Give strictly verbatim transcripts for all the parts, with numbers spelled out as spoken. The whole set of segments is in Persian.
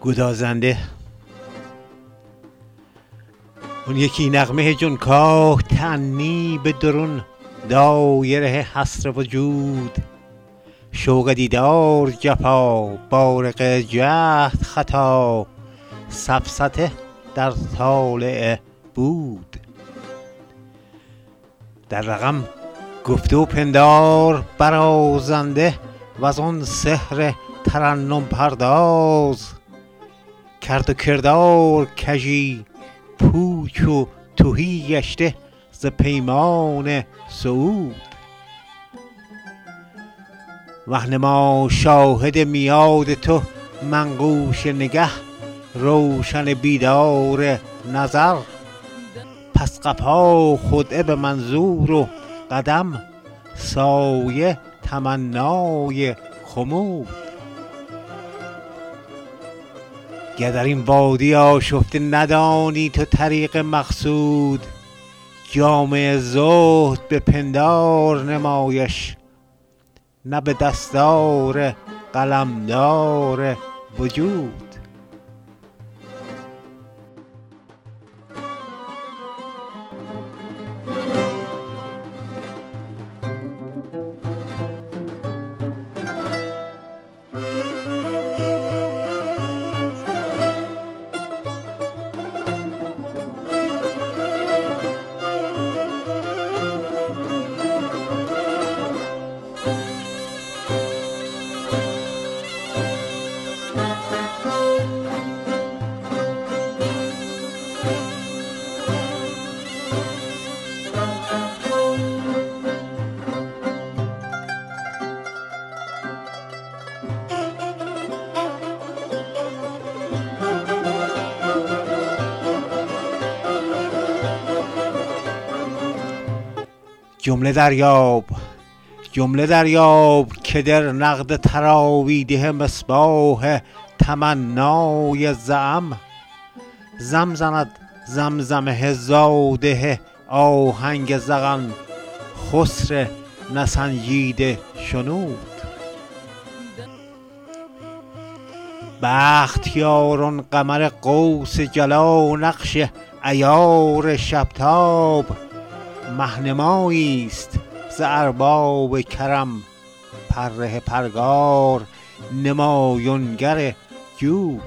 گدازنده. اون یکی نغمه جنکاه تنی به درون دایره حسر وجود، شوق دیدار جفا بارق جهد خطا، سفسطه در طالع بود. در رقم گفته و پندار برازنده و از آن سحر ترنم پرداز، کرد و کردار کژی پوچ و تهی گشته ز پیمان صعود. وهن ما شاهد میاد تو منقوش نگه، روشن بیدار نظر، پس قفا خدعه به منظور و قدم سایه تمنای خمود. گر در این وادی آشفته ندانی تو طریق مقصود، جامه زهد به پندار نمایش، نه به دستار قلمدار وجود. جمله دریاب جمله دریاب که در نقد تراویده مصباح تمنای زعم، زم زند زمزمه زاده آهنگ زغن، خسر نسنجیده شنود. بخت یاران قمر قوس جلا نقش عیار شبتاب، مهنمایی است ز ارباب کرم، پره پرگار نمایانگر جود.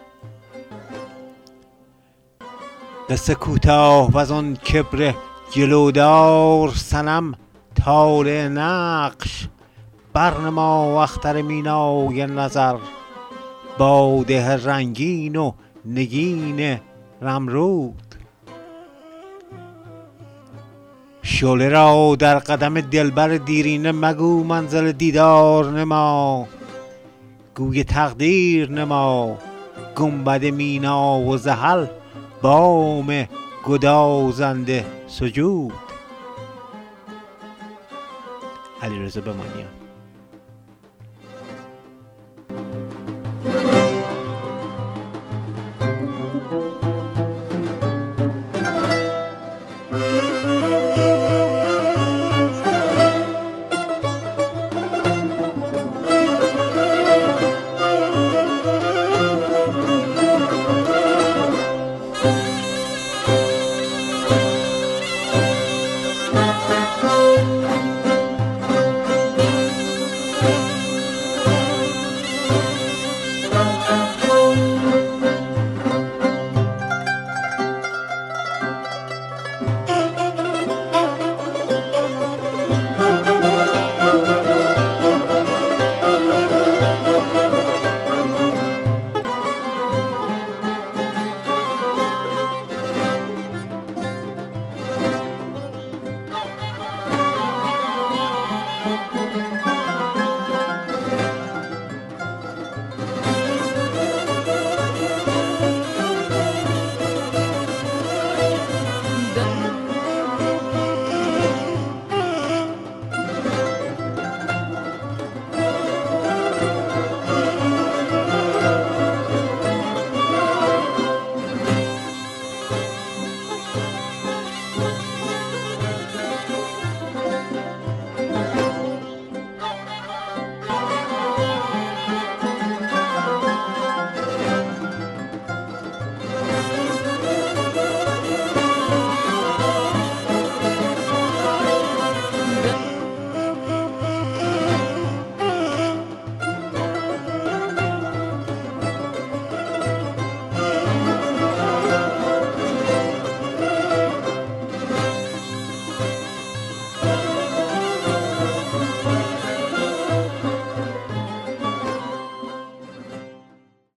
قصه کوتاه و از آن کبر جلودار صنم، طالع نقش برنما اختر مینای نظر، باده رنگین و نگین رمرود. شعله را در قدم دلبر دیرینه مگو منزل دیدار نما، گوی تقدیر نما گنبد مینا و زحل، بام گدازنده سجود. علیرضا بمانیان.